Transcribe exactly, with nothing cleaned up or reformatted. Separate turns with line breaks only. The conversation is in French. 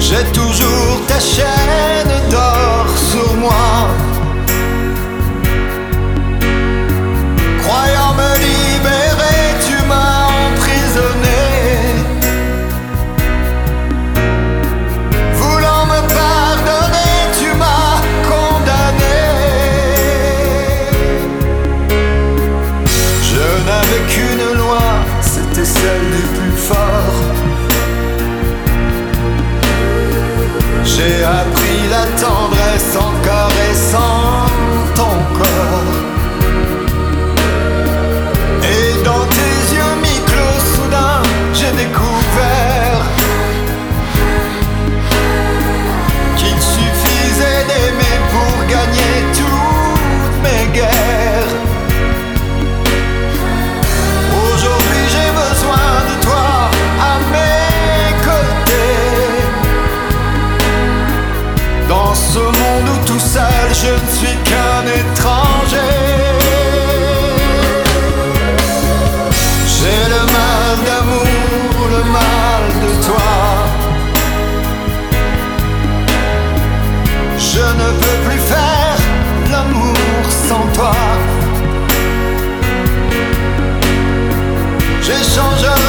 J'ai toujours ta chaîne d'or sur moi. Croyant me libérer, tu m'as emprisonné. Voulant me pardonner, tu m'as condamné. Je n'avais qu'une loi, c'était celle du plus fort. J'ai appris la tendresse en caressant ton corps. Et dans tes yeux mi-clos, soudain, j'ai découvert qu'il suffisait d'aimer pour gagner toutes mes guerres. Aujourd'hui, j'ai besoin de toi à mes côtés. Dans ce monde où tout seul, je ne suis qu'un étranger. J'ai le mal d'amour, le mal de toi. Je ne peux plus faire l'amour sans toi. J'échangerai